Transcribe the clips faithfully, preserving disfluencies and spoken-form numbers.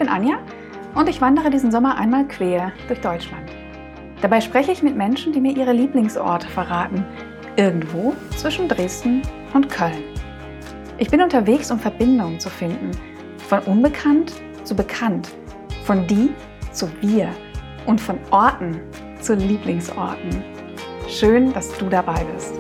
bin Anja und ich wandere diesen Sommer einmal quer durch Deutschland. Dabei spreche ich mit Menschen, die mir ihre Lieblingsorte verraten, irgendwo zwischen Dresden und Köln. Ich bin unterwegs, um Verbindungen zu finden, von unbekannt zu bekannt, von die zu wir und von Orten zu Lieblingsorten. Schön, dass du dabei bist.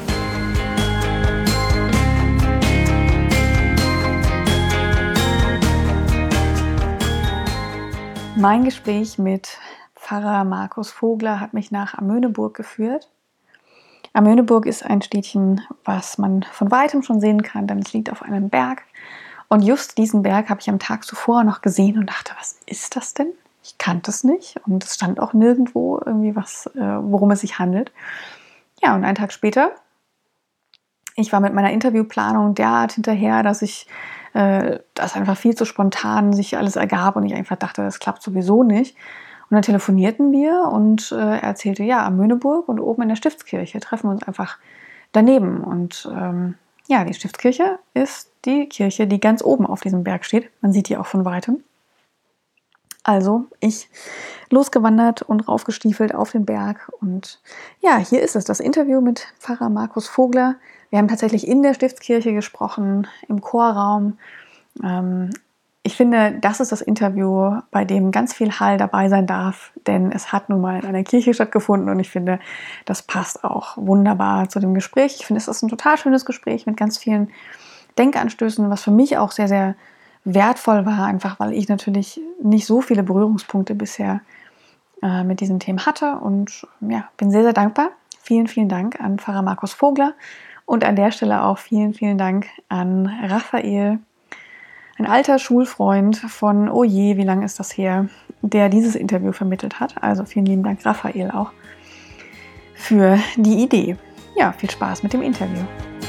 Mein Gespräch mit Pfarrer Markus Vogler hat mich nach Amöneburg geführt. Amöneburg ist ein Städtchen, was man von weitem schon sehen kann, denn es liegt auf einem Berg. Und just diesen Berg habe ich am Tag zuvor noch gesehen und dachte, was ist das denn? Ich kannte es nicht und es stand auch nirgendwo irgendwie was, worum es sich handelt. Ja, und einen Tag später, ich war mit meiner Interviewplanung derart hinterher, dass ich äh, das einfach viel zu spontan sich alles ergab und ich einfach dachte, das klappt sowieso nicht. Und dann telefonierten wir und äh, er erzählte, ja, Amöneburg und oben in der Stiftskirche treffen wir uns einfach daneben. Und ähm, ja, die Stiftskirche ist die Kirche, die ganz oben auf diesem Berg steht. Man sieht die auch von weitem. Also ich losgewandert und raufgestiefelt auf den Berg. Und ja, hier ist es, das Interview mit Pfarrer Markus Vogler. Wir haben tatsächlich in der Stiftskirche gesprochen, im Chorraum. Ähm, ich finde, das ist das Interview, bei dem ganz viel Hall dabei sein darf, denn es hat nun mal in einer Kirche stattgefunden und ich finde, das passt auch wunderbar zu dem Gespräch. Ich finde, es ist ein total schönes Gespräch mit ganz vielen Denkanstößen, was für mich auch sehr, sehr wertvoll war, einfach weil ich natürlich nicht so viele Berührungspunkte bisher äh, mit diesem Thema hatte und ja, bin sehr, sehr dankbar. Vielen, vielen Dank an Pfarrer Markus Vogler und an der Stelle auch vielen, vielen Dank an Raphael, ein alter Schulfreund von, oh je, wie lange ist das her, der dieses Interview vermittelt hat. Also vielen lieben Dank, Raphael, auch für die Idee. Ja, viel Spaß mit dem Interview.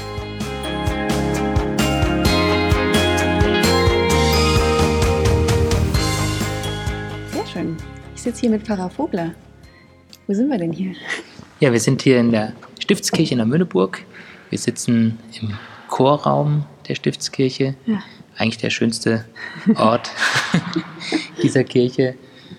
Sehr schön. Ich sitze hier mit Pfarrer Vogler. Wo sind wir denn hier? Ja, wir sind hier in der Stiftskirche in Amöneburg. Wir sitzen im Chorraum der Stiftskirche. Ja. Eigentlich der schönste Ort dieser Kirche.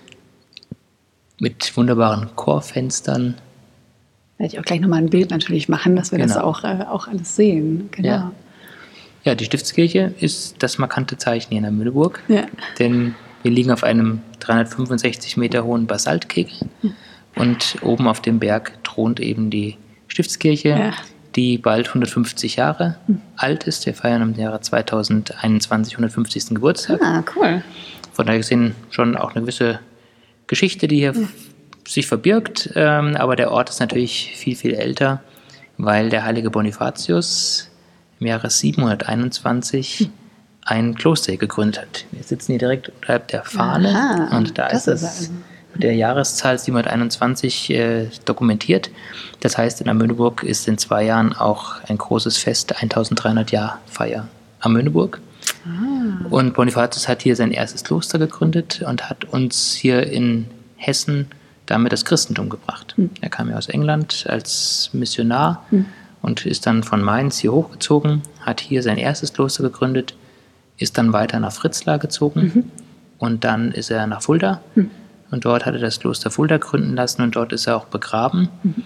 Mit wunderbaren Chorfenstern. Werde ich auch gleich nochmal ein Bild natürlich machen, dass wir genau. das auch, äh, auch alles sehen. Genau. Ja. ja, die Stiftskirche ist das markante Zeichen hier in Amöneburg. Ja. Denn wir liegen auf einem dreihundertfünfundsechzig Meter hohen Basaltkegel. Ja. Und oben auf dem Berg thront eben die Stiftskirche, ja. die bald hundertfünfzig Jahre hm. alt ist. Wir feiern im Jahre zweitausendeinundzwanzig hundertfünfzigsten Geburtstag. Ah, cool. Von daher gesehen schon auch eine gewisse Geschichte, die hier ja. f- sich verbirgt. Ähm, aber der Ort ist natürlich viel, viel älter, weil der heilige Bonifatius im Jahre siebenhunderteinundzwanzig hm. ein Kloster hier gegründet hat. Wir sitzen hier direkt unterhalb der Fahne. Aha, und da ist das... Ist der Jahreszahl siebenhunderteinundzwanzig äh, dokumentiert. Das heißt, in Amöneburg ist in zwei Jahren auch ein großes Fest, dreizehnhundert Jahr Feier Amöneburg. Ah. Und Bonifatius hat hier sein erstes Kloster gegründet und hat uns hier in Hessen damit das Christentum gebracht. Hm. Er kam ja aus England als Missionar hm. und ist dann von Mainz hier hochgezogen, hat hier sein erstes Kloster gegründet, ist dann weiter nach Fritzlar gezogen mhm. und dann ist er nach Fulda. Hm. Und dort hat er das Kloster Fulda gründen lassen und dort ist er auch begraben mhm.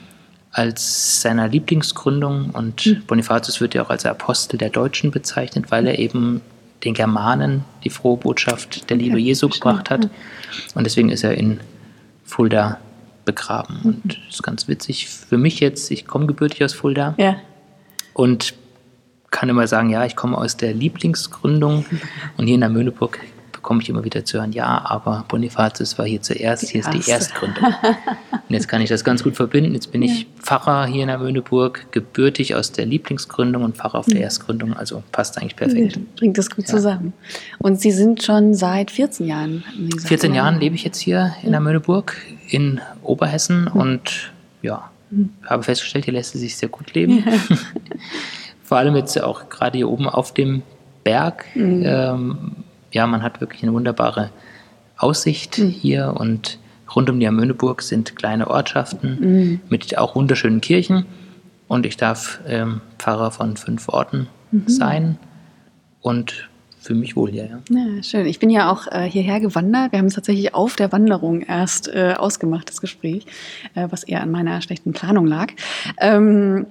als seiner Lieblingsgründung. Und mhm. Bonifatius wird ja auch als Apostel der Deutschen bezeichnet, weil er eben den Germanen die frohe Botschaft der Liebe okay, Jesu gebracht hat. Und deswegen ist er in Fulda begraben. Mhm. Und das ist ganz witzig für mich jetzt, ich komme gebürtig aus Fulda ja. und kann immer sagen, ja, ich komme aus der Lieblingsgründung und hier in Amöneburg komme ich immer wieder zu hören, ja, aber Bonifatius war hier zuerst, hier ist die Erstgründung. Und jetzt kann ich das ganz gut verbinden. Jetzt bin ich ja. Pfarrer hier in Amöneburg, gebürtig aus der Lieblingsgründung und Pfarrer auf der Erstgründung, also passt eigentlich perfekt. Ja, bringt das gut ja. zusammen. Und Sie sind schon seit vierzehn Jahren, wie gesagt, vierzehn Jahren lebe ich jetzt hier in Amöneburg in Oberhessen mhm. und ja, mhm. habe festgestellt, hier lässt es sich sehr gut leben. Ja. Vor allem jetzt auch gerade hier oben auf dem Berg, mhm. ähm, ja, man hat wirklich eine wunderbare Aussicht mhm. hier und rund um die Amöneburg sind kleine Ortschaften mhm. mit auch wunderschönen Kirchen und ich darf ähm, Pfarrer von fünf Orten mhm. sein und fühle mich wohl hier, ja. Ja, schön. Ich bin ja auch äh, hierher gewandert. Wir haben es tatsächlich auf der Wanderung erst äh, ausgemacht, das Gespräch, äh, was eher an meiner schlechten Planung lag. Ähm,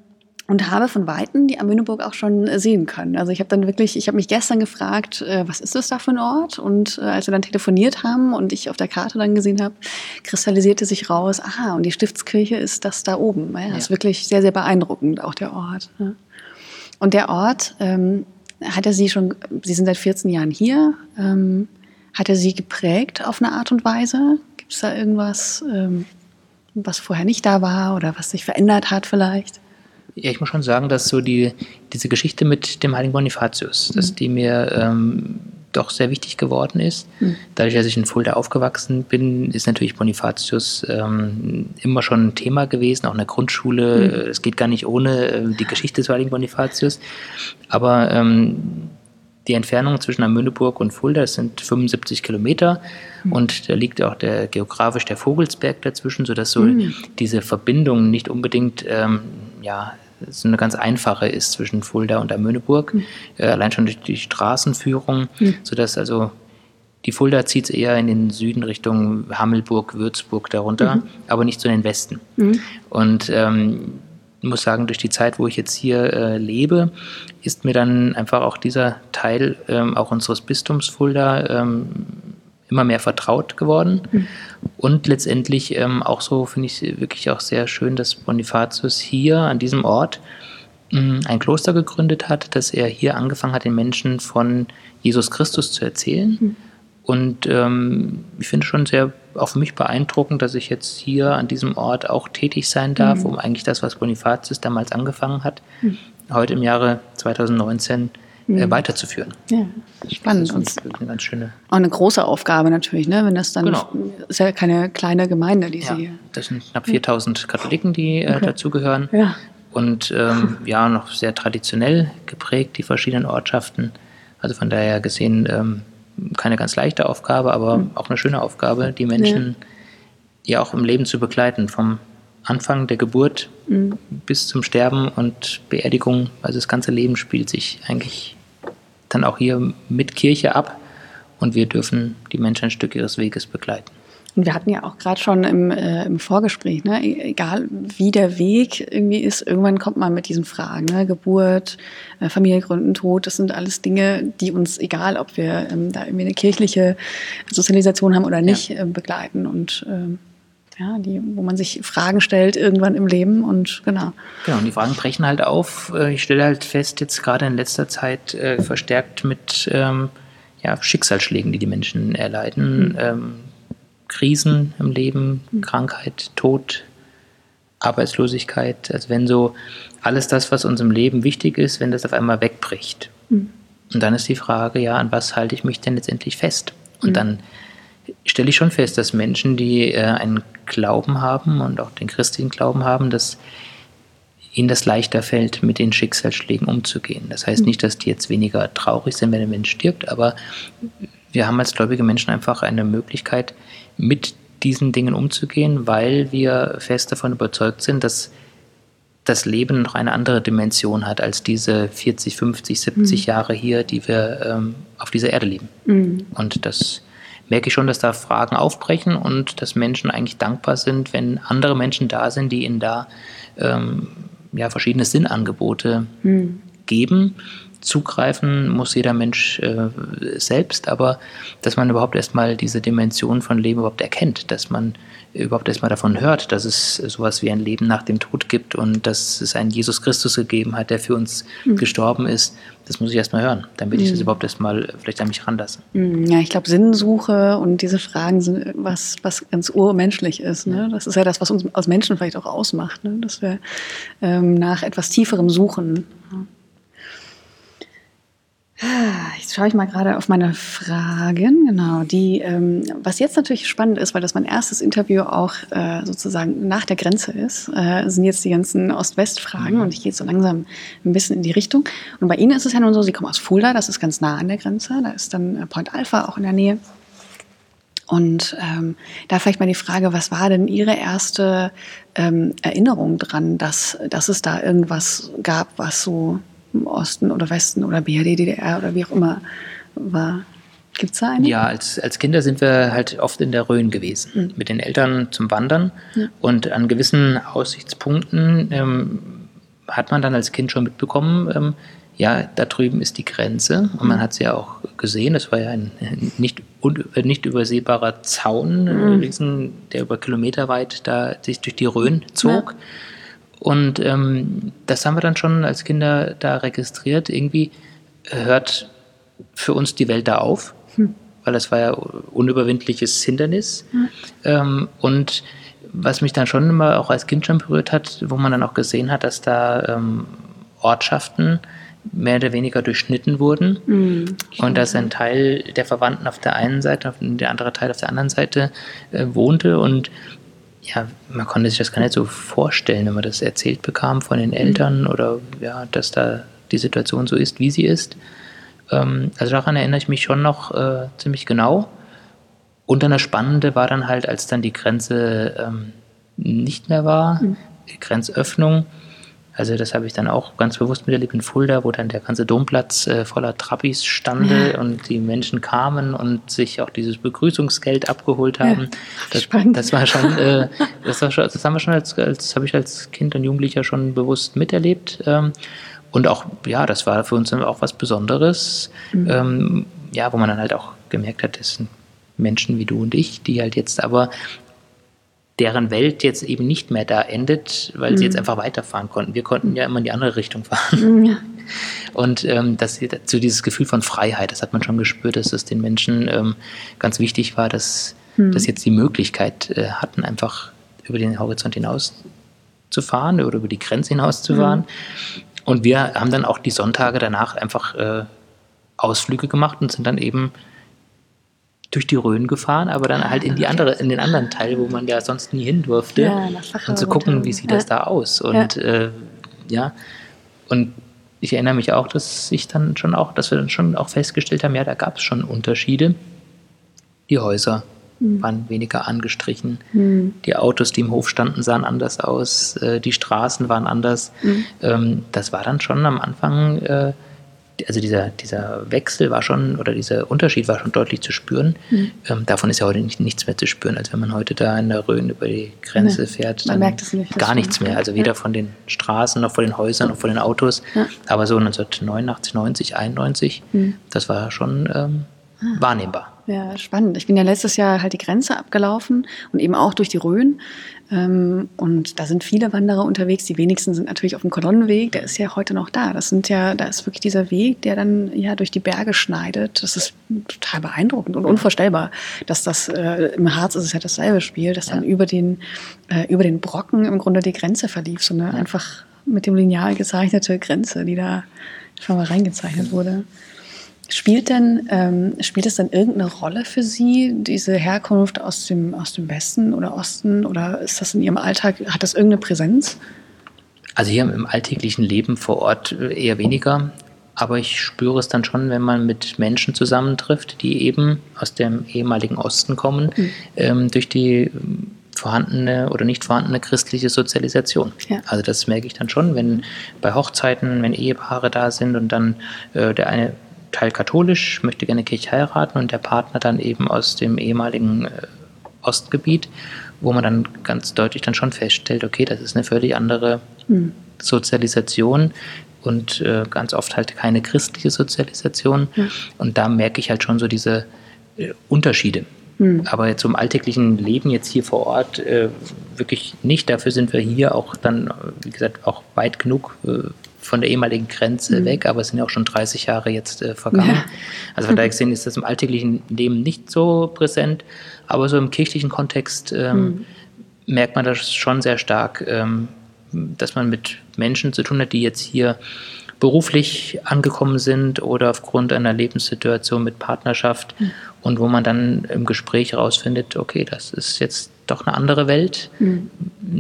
und habe von Weitem die Amöneburg auch schon sehen können. Also ich habe dann wirklich, ich habe mich gestern gefragt, äh, was ist das da für ein Ort? Und äh, als wir dann telefoniert haben und ich auf der Karte dann gesehen habe, kristallisierte sich raus, aha, und die Stiftskirche ist das da oben. Ja, das ja. ist wirklich sehr, sehr beeindruckend, auch der Ort. Ja. Und der Ort, ähm, hat er Sie schon, Sie sind seit vierzehn Jahren hier, ähm, hat er Sie geprägt auf eine Art und Weise? Gibt es da irgendwas, ähm, was vorher nicht da war oder was sich verändert hat vielleicht? Ja, ich muss schon sagen, dass so die, diese Geschichte mit dem heiligen Bonifatius, mhm. dass die mir ähm, doch sehr wichtig geworden ist. Mhm. Dadurch, dass ich in Fulda aufgewachsen bin, ist natürlich Bonifatius ähm, immer schon ein Thema gewesen, auch in der Grundschule. Mhm. Es geht gar nicht ohne äh, die Geschichte des heiligen Bonifatius. Aber ähm, die Entfernung zwischen Amöneburg und Fulda, das sind fünfundsiebzig Kilometer. Mhm. Und da liegt auch der, geografisch der Vogelsberg dazwischen, sodass so mhm. diese Verbindung nicht unbedingt ähm, ja, so eine ganz einfache ist zwischen Fulda und Amöneburg, mhm. äh, allein schon durch die Straßenführung, mhm. sodass also die Fulda zieht es eher in den Süden Richtung Hammelburg, Würzburg darunter, mhm. aber nicht so in den Westen. Mhm. Und ähm, ich muss sagen, durch die Zeit, wo ich jetzt hier äh, lebe, ist mir dann einfach auch dieser Teil ähm, auch unseres Bistums Fulda ähm, immer mehr vertraut geworden. Mhm. Und letztendlich ähm, auch so finde ich wirklich auch sehr schön, dass Bonifatius hier an diesem Ort ähm, ein Kloster gegründet hat, dass er hier angefangen hat, den Menschen von Jesus Christus zu erzählen. Mhm. Und ähm, ich finde schon sehr, auch für mich beeindruckend, dass ich jetzt hier an diesem Ort auch tätig sein darf, mhm. um eigentlich das, was Bonifatius damals angefangen hat, mhm. heute im Jahre zweitausendneunzehn äh, mhm. weiterzuführen. Ja, spannend. Das ist eine ganz schöne... Auch eine große Aufgabe natürlich, ne? Wenn das dann... Genau. Ist ja keine kleine Gemeinde, die ja, Sie... Das sind knapp viertausend Katholiken, die äh, okay. dazugehören. Ja. Und ähm, ja, noch sehr traditionell geprägt, die verschiedenen Ortschaften. Also von daher gesehen... Ähm, keine ganz leichte Aufgabe, aber mhm. auch eine schöne Aufgabe, die Menschen ja. ja auch im Leben zu begleiten, vom Anfang der Geburt mhm. bis zum Sterben und Beerdigung. Also das ganze Leben spielt sich eigentlich dann auch hier mit Kirche ab und wir dürfen die Menschen ein Stück ihres Weges begleiten. Und wir hatten ja auch gerade schon im, äh, im Vorgespräch, ne, egal wie der Weg irgendwie ist, irgendwann kommt man mit diesen Fragen, ne, Geburt, äh, Familie gründen, Tod, das sind alles Dinge, die uns, egal ob wir ähm, da irgendwie eine kirchliche Sozialisation haben oder nicht, ja. äh, begleiten und ähm, ja, die, wo man sich Fragen stellt irgendwann im Leben und genau. Genau, und die Fragen brechen halt auf. Ich stelle halt fest, jetzt gerade in letzter Zeit äh, verstärkt mit ähm, ja, Schicksalsschlägen, die die Menschen erleiden, mhm. ähm, Krisen im Leben, mhm. Krankheit, Tod, Arbeitslosigkeit, also wenn so alles das, was uns im Leben wichtig ist, wenn das auf einmal wegbricht. Mhm. Und dann ist die Frage, ja, an was halte ich mich denn letztendlich fest? Und mhm. dann stelle ich schon fest, dass Menschen, die äh, einen Glauben haben und auch den christlichen Glauben haben, dass ihnen das leichter fällt, mit den Schicksalsschlägen umzugehen. Das heißt mhm. nicht, dass die jetzt weniger traurig sind, wenn ein Mensch stirbt, aber wir haben als gläubige Menschen einfach eine Möglichkeit, mit diesen Dingen umzugehen, weil wir fest davon überzeugt sind, dass das Leben noch eine andere Dimension hat als diese vierzig, fünfzig, siebzig mhm. Jahre hier, die wir ähm, auf dieser Erde leben. Mhm. Und das merke ich schon, dass da Fragen aufbrechen und dass Menschen eigentlich dankbar sind, wenn andere Menschen da sind, die ihnen da ähm, ja, verschiedene Sinnangebote mhm. geben. Zugreifen muss jeder Mensch äh, selbst, aber dass man überhaupt erstmal diese Dimension von Leben überhaupt erkennt, dass man überhaupt erstmal davon hört, dass es sowas wie ein Leben nach dem Tod gibt und dass es einen Jesus Christus gegeben hat, der für uns mhm. gestorben ist, das muss ich erstmal hören, damit mhm. ich das überhaupt erstmal vielleicht an mich ranlasse. Ja, ich glaube, Sinnsuche und diese Fragen sind was, was ganz urmenschlich ist. Ne? Das ist ja das, was uns als Menschen vielleicht auch ausmacht, ne? Dass wir ähm, nach etwas Tieferem suchen. Jetzt schaue ich mal gerade auf meine Fragen, genau, die, ähm, was jetzt natürlich spannend ist, weil das mein erstes Interview auch äh, sozusagen nach der Grenze ist, äh, sind jetzt die ganzen Ost-West-Fragen mhm. und ich gehe jetzt so langsam ein bisschen in die Richtung. Und bei Ihnen ist es ja nun so, Sie kommen aus Fulda, das ist ganz nah an der Grenze, da ist dann Point Alpha auch in der Nähe. Und ähm, da vielleicht mal die Frage, was war denn Ihre erste ähm, Erinnerung dran, dass, dass es da irgendwas gab, was so im Osten oder Westen oder B R D, D D R oder wie auch immer war. Gibt es da eine? Ja, als, als Kinder sind wir halt oft in der Rhön gewesen, mhm. mit den Eltern zum Wandern. Ja. Und an gewissen Aussichtspunkten ähm, hat man dann als Kind schon mitbekommen, ähm, ja, da drüben ist die Grenze. Und man hat es ja auch gesehen, das war ja ein nicht, un, nicht übersehbarer Zaun, mhm. riesen, der über Kilometer weit da sich durch die Rhön zog. Ja. Und ähm, das haben wir dann schon als Kinder da registriert. Irgendwie hört für uns die Welt da auf. Weil das war ja unüberwindliches Hindernis. Mhm. Ähm, und was mich dann schon immer auch als Kind schon berührt hat, wo man dann auch gesehen hat, dass da ähm, Ortschaften mehr oder weniger durchschnitten wurden. Mhm. Und dass ein Teil der Verwandten auf der einen Seite und der andere Teil auf der anderen Seite äh, wohnte. Und ja, man konnte sich das gar nicht so vorstellen, wenn man das erzählt bekam von den Eltern mhm. oder ja, dass da die Situation so ist, wie sie ist. Also daran erinnere ich mich schon noch äh, ziemlich genau. Und dann das Spannende war dann halt, als dann die Grenze ähm, nicht mehr war, mhm. die Grenzöffnung. Also das habe ich dann auch ganz bewusst miterlebt in Fulda, wo dann der ganze Domplatz äh, voller Trabbis stande ja. und die Menschen kamen und sich auch dieses Begrüßungsgeld abgeholt haben. Ja, das, spannend. Das war schon, äh, das war schon, das haben wir schon als, als habe ich als Kind und Jugendlicher schon bewusst miterlebt. Ähm, Und auch, ja, das war für uns auch was Besonderes, mhm. ähm, ja, wo man dann halt auch gemerkt hat, das sind Menschen wie du und ich, die halt jetzt aber, deren Welt jetzt eben nicht mehr da endet, weil mhm. sie jetzt einfach weiterfahren konnten. Wir konnten ja immer in die andere Richtung fahren. Mhm. Und ähm, das, so dieses Gefühl von Freiheit, das hat man schon gespürt, dass es den Menschen ähm, ganz wichtig war, dass, mhm. dass jetzt die Möglichkeit äh, hatten, einfach über den Horizont hinaus zu fahren oder über die Grenze hinaus zu fahren. Mhm. Und wir haben dann auch die Sonntage danach einfach äh, Ausflüge gemacht und sind dann eben durch die Rhön gefahren, aber dann halt in die andere, in den anderen Teil, wo man ja sonst nie hin durfte. Ja, und zu gucken, wie sieht das ja. da aus. Und ja. Äh, ja, und ich erinnere mich auch, dass ich dann schon auch, dass wir dann schon auch festgestellt haben, ja, da gab es schon Unterschiede. Die Häuser mhm. waren weniger angestrichen. Mhm. Die Autos, die im Hof standen, sahen anders aus. Äh, die Straßen waren anders. Mhm. Ähm, das war dann schon am Anfang, äh, also dieser, dieser Wechsel war schon, oder dieser Unterschied war schon deutlich zu spüren. Mhm. Ähm, davon ist ja heute nicht, nichts mehr zu spüren. Also wenn man heute da in der Rhön über die Grenze ja. fährt, dann man merkt es nicht, gar nichts mehr. Also weder ja. von den Straßen, noch von den Häusern, noch von den Autos. Ja. Aber so neunzehnhundertneunundachtzig, neunzig, einundneunzig, mhm. das war schon ähm, ah. wahrnehmbar. Ja, spannend. Ich bin ja letztes Jahr halt die Grenze abgelaufen und eben auch durch die Rhön. Ähm, und da sind viele Wanderer unterwegs. Die wenigsten sind natürlich auf dem Kolonnenweg. Der ist ja heute noch da. Das sind ja, da ist wirklich dieser Weg, der dann ja durch die Berge schneidet. Das ist total beeindruckend und unvorstellbar, dass das äh, im Harz ist es ja dasselbe Spiel, dass dann ja. über den äh, über den Brocken im Grunde die Grenze verlief. So eine ja. einfach mit dem Lineal gezeichnete Grenze, die da schon mal reingezeichnet wurde. Spielt denn, ähm, spielt es denn irgendeine Rolle für Sie, diese Herkunft aus dem, aus dem Westen oder Osten? Oder ist das in Ihrem Alltag, hat das irgendeine Präsenz? Also hier im alltäglichen Leben vor Ort eher weniger. Aber ich spüre es dann schon, wenn man mit Menschen zusammentrifft, die eben aus dem ehemaligen Osten kommen, mhm. ähm, durch die vorhandene oder nicht vorhandene christliche Sozialisation. Ja. Also das merke ich dann schon, wenn bei Hochzeiten, wenn Ehepaare da sind und dann äh, der eine Teil katholisch, möchte gerne Kirche heiraten und der Partner dann eben aus dem ehemaligen äh, Ostgebiet, wo man dann ganz deutlich dann schon feststellt, okay, das ist eine völlig andere mhm. Sozialisation und äh, ganz oft halt keine christliche Sozialisation. Mhm. Und da merke ich halt schon so diese äh, Unterschiede. Mhm. Aber zum alltäglichen Leben jetzt hier vor Ort äh, wirklich nicht. Dafür sind wir hier auch dann, wie gesagt, auch weit genug äh, von der ehemaligen Grenze mhm. weg, aber es sind ja auch schon dreißig Jahre jetzt äh, vergangen. Ja. Also von daher gesehen ist das im alltäglichen Leben nicht so präsent, aber so im kirchlichen Kontext ähm, mhm. merkt man das schon sehr stark, ähm, dass man mit Menschen zu tun hat, die jetzt hier beruflich angekommen sind oder aufgrund einer Lebenssituation mit Partnerschaft mhm. und wo man dann im Gespräch herausfindet, okay, das ist jetzt doch eine andere Welt, mhm.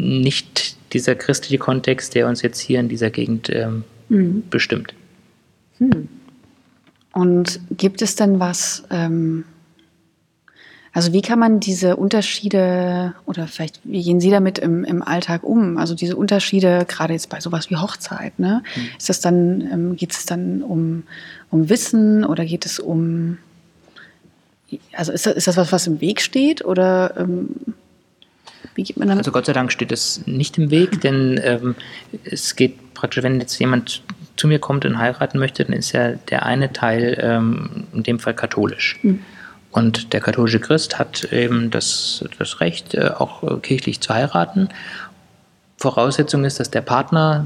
nicht dieser christliche Kontext, der uns jetzt hier in dieser Gegend ähm, mhm. bestimmt. Hm. Und gibt es denn was, ähm, Also wie kann man diese Unterschiede oder vielleicht, wie gehen Sie damit im, im Alltag um? Also diese Unterschiede, gerade jetzt bei sowas wie Hochzeit, ne? Mhm. Ist das dann, ähm, geht es dann um, um Wissen oder geht es um, also ist das, ist das was, was im Weg steht oder ähm, wie geht man damit? Also Gott sei Dank steht es nicht im Weg, denn ähm, es geht praktisch, wenn jetzt jemand zu mir kommt und heiraten möchte, dann ist ja der eine Teil ähm, in dem Fall katholisch. Mhm. Und der katholische Christ hat eben das, das Recht, äh, auch äh, kirchlich zu heiraten. Voraussetzung ist, dass der Partner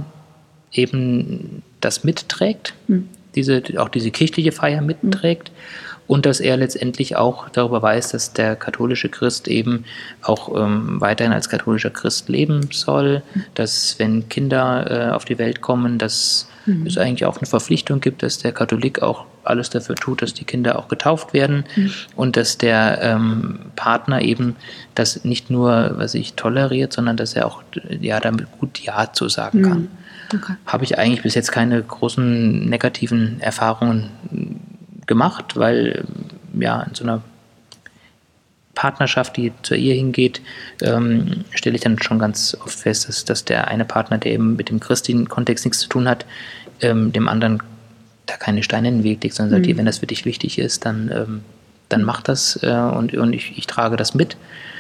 eben das mitträgt, mhm. diese, auch diese kirchliche Feier mitträgt. Mhm. Und dass er letztendlich auch darüber weiß, dass der katholische Christ eben auch ähm, weiterhin als katholischer Christ leben soll, mhm. dass wenn Kinder äh, auf die Welt kommen, dass mhm. es eigentlich auch eine Verpflichtung gibt, dass der Katholik auch alles dafür tut, dass die Kinder auch getauft werden mhm. und dass der ähm, Partner eben das nicht nur, was ich toleriert, sondern dass er auch ja damit gut Ja zu sagen mhm. kann. Okay. Habe ich eigentlich bis jetzt keine großen negativen Erfahrungen gemacht, weil ja in so einer Partnerschaft, die zur Ehe hingeht, ähm, stelle ich dann schon ganz oft fest, dass, dass der eine Partner, der eben mit dem christlichen Kontext nichts zu tun hat, ähm, dem anderen da keine Steine in den Weg legt, sondern mhm. sagt, wenn das für dich wichtig ist, dann, ähm, dann mach das äh, und, und ich, ich trage das mit.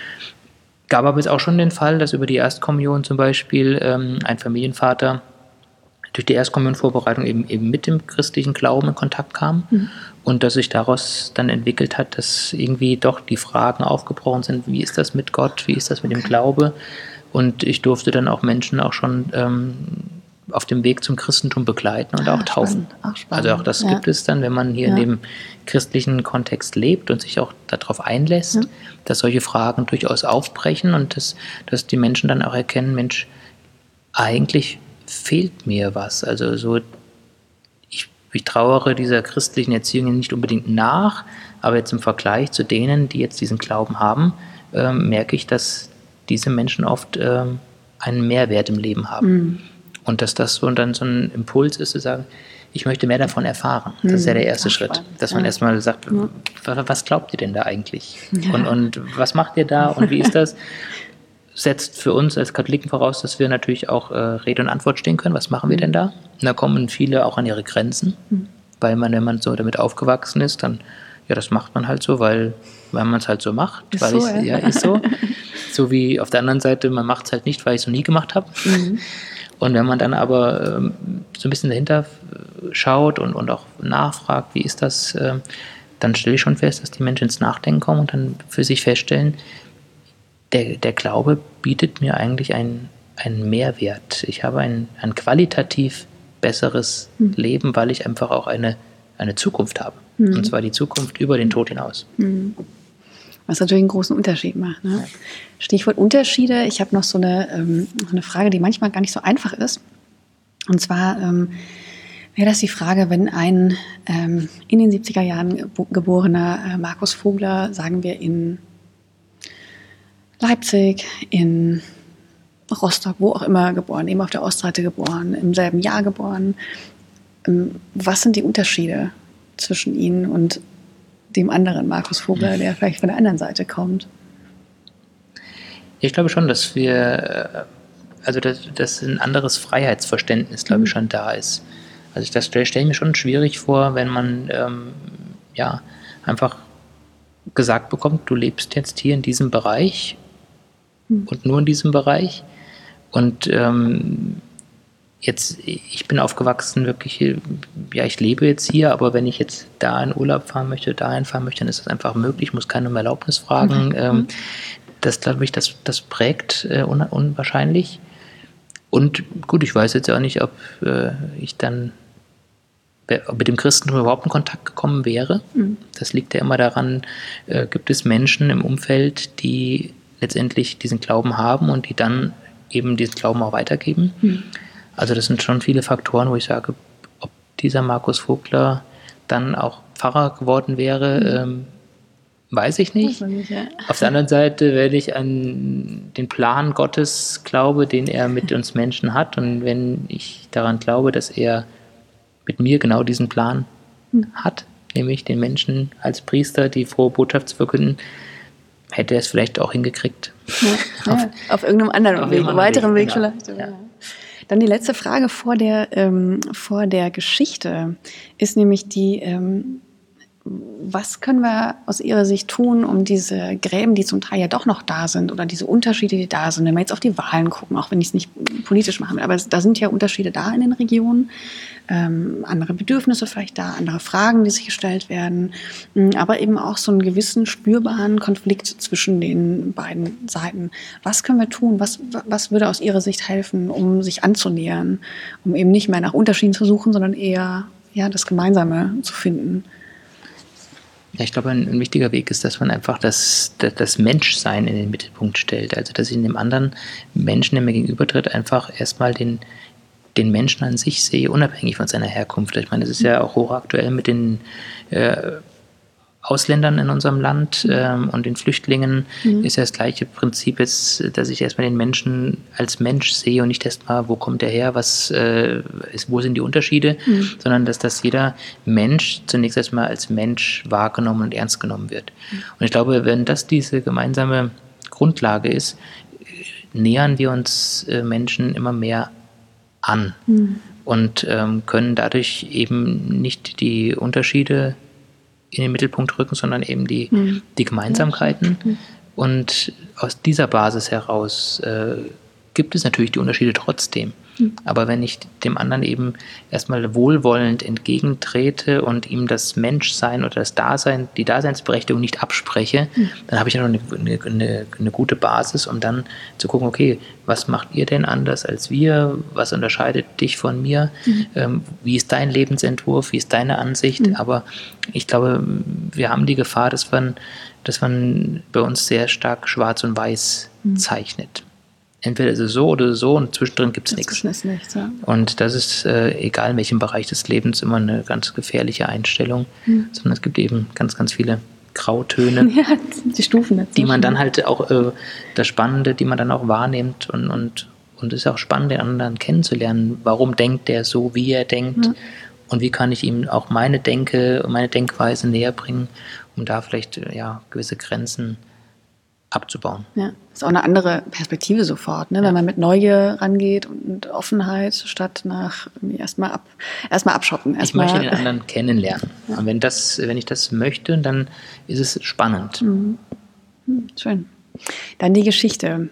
Gab aber jetzt auch schon den Fall, dass über die Erstkommunion zum Beispiel ähm, ein Familienvater durch die Erstkommunionvorbereitung eben, eben mit dem christlichen Glauben in Kontakt kam mhm. und dass sich daraus dann entwickelt hat, dass irgendwie doch die Fragen aufgebrochen sind, wie ist das mit Gott, wie ist das mit okay. dem Glaube, und ich durfte dann auch Menschen auch schon ähm, auf dem Weg zum Christentum begleiten und ah, auch taufen. Auch also auch das ja. gibt es dann, wenn man hier ja. in dem christlichen Kontext lebt und sich auch darauf einlässt, ja. dass solche Fragen durchaus aufbrechen und dass, dass die Menschen dann auch erkennen, Mensch, eigentlich fehlt mir was. Also so, ich, ich trauere dieser christlichen Erziehung nicht unbedingt nach, aber jetzt im Vergleich zu denen, die jetzt diesen Glauben haben, ähm, merke ich, dass diese Menschen oft ähm, einen Mehrwert im Leben haben. Mhm. Und dass das so dann so ein Impuls ist, zu sagen, ich möchte mehr davon erfahren. Das mhm. ist ja der erste Ach, Schritt. Spannend. Dass man ja. erstmal sagt, ja. was glaubt ihr denn da eigentlich? Ja. Und, und was macht ihr da und wie ist das? Setzt für uns als Katholiken voraus, dass wir natürlich auch äh, Rede und Antwort stehen können. Was machen wir denn da? Und da kommen viele auch an ihre Grenzen, mhm. weil man, wenn man so damit aufgewachsen ist, dann, ja, das macht man halt so, weil, weil man es halt so macht. Ist weil so, ja. ja, ist so. So wie auf der anderen Seite, man macht es halt nicht, weil ich es noch nie gemacht habe. Mhm. Und wenn man dann aber ähm, so ein bisschen dahinter schaut und, und auch nachfragt, wie ist das, äh, dann stelle ich schon fest, dass die Menschen ins Nachdenken kommen und dann für sich feststellen, Der, der Glaube bietet mir eigentlich einen, einen Mehrwert. Ich habe ein, ein qualitativ besseres mhm. Leben, weil ich einfach auch eine, eine Zukunft habe. Mhm. Und zwar die Zukunft über den Tod hinaus. Mhm. Was natürlich einen großen Unterschied macht. Ne? Ja. Stichwort Unterschiede. Ich habe noch so eine, ähm, eine Frage, die manchmal gar nicht so einfach ist. Und zwar ähm, wäre das die Frage, wenn ein ähm, in den siebziger Jahren geborener äh, Markus Vogler, sagen wir in Leipzig, in Rostock, wo auch immer geboren, eben auf der Ostseite geboren, im selben Jahr geboren. Was sind die Unterschiede zwischen Ihnen und dem anderen Markus Vogler, der vielleicht von der anderen Seite kommt? Ich glaube schon, dass wir, also dass, dass ein anderes Freiheitsverständnis, glaube ich, schon da ist. Also das stelle ich mir schon schwierig vor, wenn man ähm, ja einfach gesagt bekommt, du lebst jetzt hier in diesem Bereich und nur in diesem Bereich. Und ähm, jetzt, ich bin aufgewachsen, wirklich, ja, ich lebe jetzt hier, aber wenn ich jetzt da in Urlaub fahren möchte, dahin fahren möchte, dann ist das einfach möglich, ich muss keine um Erlaubnis fragen. Mhm. Ähm, das, glaube ich, das, das prägt äh, un, unwahrscheinlich. Und gut, ich weiß jetzt auch nicht, ob äh, ich dann ob mit dem Christentum überhaupt in Kontakt gekommen wäre. Mhm. Das liegt ja immer daran, äh, gibt es Menschen im Umfeld, die letztendlich diesen Glauben haben und die dann eben diesen Glauben auch weitergeben. Mhm. Also das sind schon viele Faktoren, wo ich sage, ob dieser Markus Vogler dann auch Pfarrer geworden wäre, mhm. ähm, weiß ich nicht. nicht ja. Auf der anderen Seite, wenn ich an den Plan Gottes glaube, den er mit uns Menschen hat, und wenn ich daran glaube, dass er mit mir genau diesen Plan mhm. hat, nämlich den Menschen als Priester die frohe Botschaft zu verkünden, hätte er es vielleicht auch hingekriegt. Ja, ja, auf irgendeinem anderen auf Weg, weiteren Weg, Weg vielleicht. genau. Ja. Dann die letzte Frage vor der, ähm, vor der Geschichte ist nämlich die, ähm, was können wir aus Ihrer Sicht tun, um diese Gräben, die zum Teil ja doch noch da sind, oder diese Unterschiede, die da sind, wenn wir jetzt auf die Wahlen gucken, auch wenn ich es nicht politisch machen will, aber da sind ja Unterschiede da in den Regionen, ähm, andere Bedürfnisse vielleicht da, andere Fragen, die sich gestellt werden, aber eben auch so einen gewissen spürbaren Konflikt zwischen den beiden Seiten. Was können wir tun? Was, was würde aus Ihrer Sicht helfen, um sich anzunähern, um eben nicht mehr nach Unterschieden zu suchen, sondern eher ja, das Gemeinsame zu finden? Ja, ich glaube, ein, ein wichtiger Weg ist, dass man einfach das, das, das Menschsein in den Mittelpunkt stellt. Also, dass ich in dem anderen Menschen, der mir gegenübertritt, einfach erstmal den, den Menschen an sich sehe, unabhängig von seiner Herkunft. Ich meine, das ist ja auch hochaktuell mit den äh, Ausländern in unserem Land ähm, und den Flüchtlingen. Mhm. Ist ja das gleiche Prinzip jetzt, dass ich erstmal den Menschen als Mensch sehe und nicht erstmal, wo kommt der her, was äh, ist, wo sind die Unterschiede, mhm. sondern dass das jeder Mensch zunächst erstmal als Mensch wahrgenommen und ernst genommen wird. Mhm. Und ich glaube, wenn das diese gemeinsame Grundlage ist, nähern wir uns äh, Menschen immer mehr an mhm. und ähm, können dadurch eben nicht die Unterschiede in den Mittelpunkt rücken, sondern eben die, mhm. die Gemeinsamkeiten. Mhm. Und aus dieser Basis heraus äh, gibt es natürlich die Unterschiede trotzdem. Mhm. Aber wenn ich dem anderen eben erstmal wohlwollend entgegentrete und ihm das Menschsein oder das Dasein, die Daseinsberechtigung nicht abspreche, mhm. dann habe ich ja noch eine, eine, eine gute Basis, um dann zu gucken, okay, was macht ihr denn anders als wir? Was unterscheidet dich von mir? Mhm. Ähm, wie ist dein Lebensentwurf? Wie ist deine Ansicht? Mhm. Aber ich glaube, wir haben die Gefahr, dass man, dass man bei uns sehr stark schwarz und weiß mhm. zeichnet. Entweder ist es so oder so und zwischendrin gibt es nichts. nichts ja. Und das ist, äh, egal in welchem Bereich des Lebens, immer eine ganz gefährliche Einstellung, mhm. sondern es gibt eben ganz, ganz viele Grautöne, ja, die Stufen dazwischen. Die man dann halt auch, äh, das Spannende, die man dann auch wahrnimmt und, und, und es ist auch spannend, den anderen kennenzulernen. Warum denkt der so, wie er denkt mhm. und wie kann ich ihm auch meine Denke, meine Denkweise näher bringen, um da vielleicht ja, gewisse Grenzen abzubauen. Ja, das ist auch eine andere Perspektive sofort, ne? Ja. Wenn man mit Neugier rangeht und Offenheit, statt nach erstmal ab, erstmal abschotten. Erst ich möchte den anderen kennenlernen. Ja. Und wenn, das, wenn ich das möchte, dann ist es spannend. Mhm. Hm, schön. Dann die Geschichte.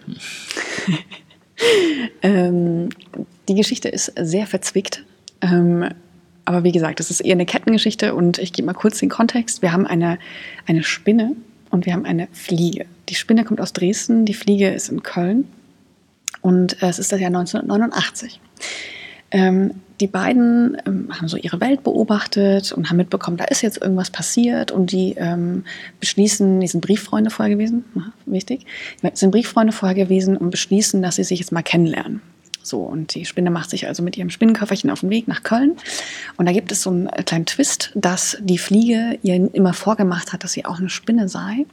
ähm, die Geschichte ist sehr verzwickt. Ähm, aber wie gesagt, es ist eher eine Kettengeschichte und ich gebe mal kurz den Kontext. Wir haben eine, eine Spinne und wir haben eine Fliege. Die Spinne kommt aus Dresden, die Fliege ist in Köln und es ist das Jahr neunzehnhundertneunundachtzig. Ähm, die beiden ähm, haben so ihre Welt beobachtet und haben mitbekommen, da ist jetzt irgendwas passiert und die ähm, beschließen, die sind Brieffreunde vorher gewesen, aha, wichtig, die sind Brieffreunde vorher gewesen und beschließen, dass sie sich jetzt mal kennenlernen. So, und die Spinne macht sich also mit ihrem Spinnenköfferchen auf den Weg nach Köln. Und da gibt es so einen kleinen Twist, dass die Fliege ihr immer vorgemacht hat, dass sie auch eine Spinne sei.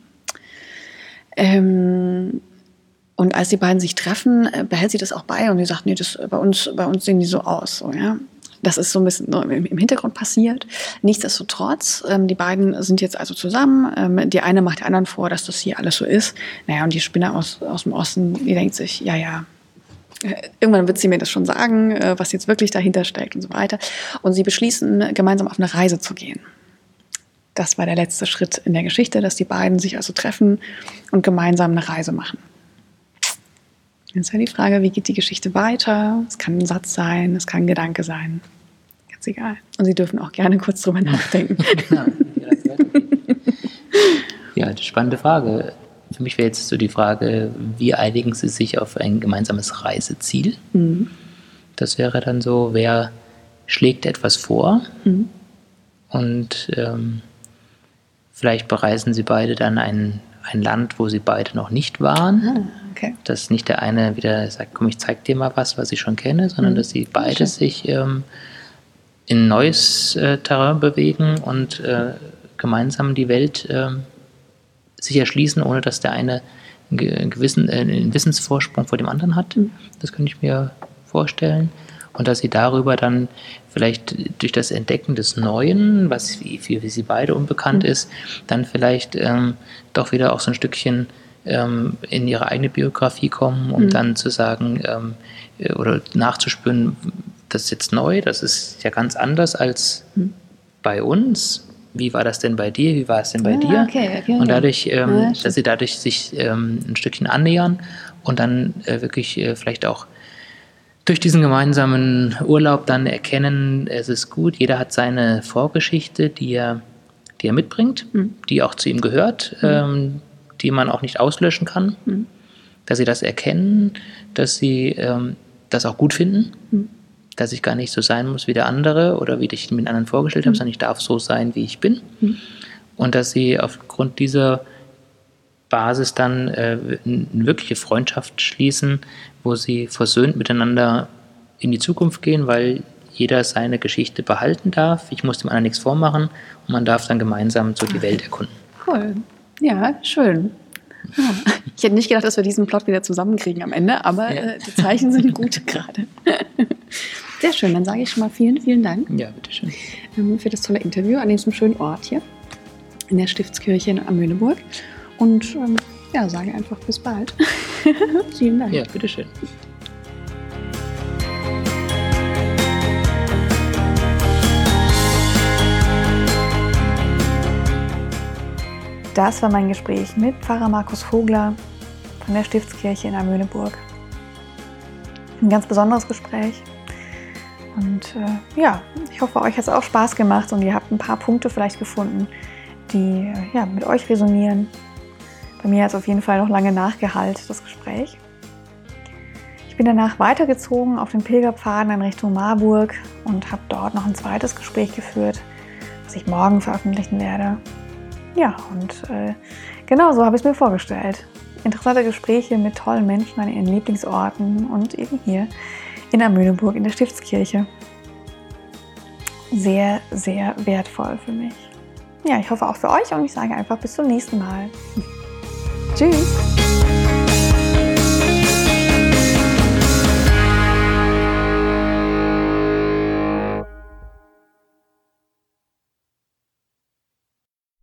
Ähm, und als die beiden sich treffen, behält sie das auch bei und sie sagt, nee, das, bei uns, bei uns sehen die so aus. So, ja. Das ist so ein bisschen so im Hintergrund passiert. Nichtsdestotrotz, ähm, die beiden sind jetzt also zusammen. Ähm, die eine macht der anderen vor, dass das hier alles so ist. Naja, und die Spinne aus, aus dem Osten, die denkt sich, ja, ja, irgendwann wird sie mir das schon sagen, was jetzt wirklich dahinter steckt und so weiter. Und sie beschließen, gemeinsam auf eine Reise zu gehen. Das war der letzte Schritt in der Geschichte, dass die beiden sich also treffen und gemeinsam eine Reise machen. Jetzt ist ja die Frage, wie geht die Geschichte weiter? Es kann ein Satz sein, es kann ein Gedanke sein. Ganz egal. Und Sie dürfen auch gerne kurz drüber nachdenken. Ja, die spannende Frage. Für mich wäre jetzt so die Frage, wie einigen Sie sich auf ein gemeinsames Reiseziel? Mhm. Das wäre dann so, wer schlägt etwas vor mhm. und ähm, vielleicht bereisen Sie beide dann ein, ein Land, wo Sie beide noch nicht waren. Ah, okay. Dass nicht der eine wieder sagt, komm, ich zeig dir mal was, was ich schon kenne, sondern mhm. dass Sie beide sich ähm, in ein neues äh, Terrain bewegen und äh, gemeinsam die Welt ähm, sich erschließen, ohne dass der eine einen gewissen äh, einen Wissensvorsprung vor dem anderen hat. Mhm. Das könnte ich mir vorstellen. und dass sie darüber dann vielleicht durch das Entdecken des Neuen, was für, für sie beide unbekannt mhm. ist, dann vielleicht ähm, doch wieder auch so ein Stückchen ähm, in ihre eigene Biografie kommen, um mhm. dann zu sagen ähm, oder nachzuspüren, das ist jetzt neu, das ist ja ganz anders als mhm. bei uns. Wie war das denn bei dir? Wie war es denn bei ah, dir? Okay, okay, okay. Und dadurch, ähm, ja, dass sie dadurch sich ähm, ein Stückchen annähern und dann äh, wirklich äh, vielleicht auch durch diesen gemeinsamen Urlaub dann erkennen, es ist gut, jeder hat seine Vorgeschichte, die er, die er mitbringt, mhm. die auch zu ihm gehört, mhm. ähm, die man auch nicht auslöschen kann. Mhm. Dass sie das erkennen, dass sie ähm, das auch gut finden. Mhm. Dass ich gar nicht so sein muss wie der andere oder wie ich mir den anderen vorgestellt mhm. habe, sondern ich darf so sein, wie ich bin. Mhm. Und dass sie aufgrund dieser Basis dann äh, eine wirkliche Freundschaft schließen, wo sie versöhnt miteinander in die Zukunft gehen, weil jeder seine Geschichte behalten darf. Ich muss dem anderen nichts vormachen und man darf dann gemeinsam so die Welt erkunden. Cool. Ja, schön. Ja. Ich hätte nicht gedacht, dass wir diesen Plot wieder zusammenkriegen am Ende, aber ja. äh, die Zeichen sind gut gerade. Sehr schön, dann sage ich schon mal vielen, vielen Dank. Ja, bitteschön. Ähm, für das tolle Interview an diesem schönen Ort hier in der Stiftskirche in Amöneburg. Und ähm, ja, sage einfach bis bald. Vielen Dank. Ja, bitteschön. Das war mein Gespräch mit Pfarrer Markus Vogler von der Stiftskirche in Amöneburg. Ein ganz besonderes Gespräch. Und äh, ja, ich hoffe, euch hat es auch Spaß gemacht und ihr habt ein paar Punkte vielleicht gefunden, die äh, ja, mit euch resonieren. Bei mir hat es auf jeden Fall noch lange nachgehalten, das Gespräch. Ich bin danach weitergezogen auf den Pilgerpfaden in Richtung Marburg und habe dort noch ein zweites Gespräch geführt, das ich morgen veröffentlichen werde. Ja, und äh, genau so habe ich es mir vorgestellt. Interessante Gespräche mit tollen Menschen an ihren Lieblingsorten und eben hier in Amöneburg in der Stiftskirche. Sehr, sehr wertvoll für mich. Ja, ich hoffe auch für euch und ich sage einfach bis zum nächsten Mal. Tschüss!